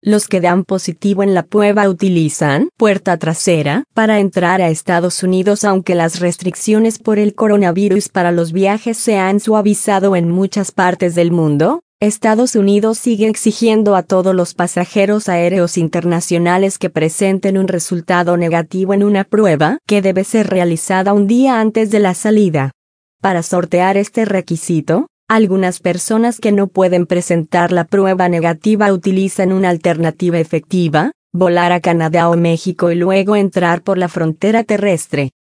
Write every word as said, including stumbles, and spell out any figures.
Los que dan positivo en la prueba utilizan puerta trasera para entrar a Estados Unidos, aunque las restricciones por el coronavirus para los viajes se han suavizado en muchas partes del mundo. Estados Unidos sigue exigiendo a todos los pasajeros aéreos internacionales que presenten un resultado negativo en una prueba que debe ser realizada un día antes de la salida. Para sortear este requisito, algunas personas que no pueden presentar la prueba negativa utilizan una alternativa efectiva: volar a Canadá o México y luego entrar por la frontera terrestre.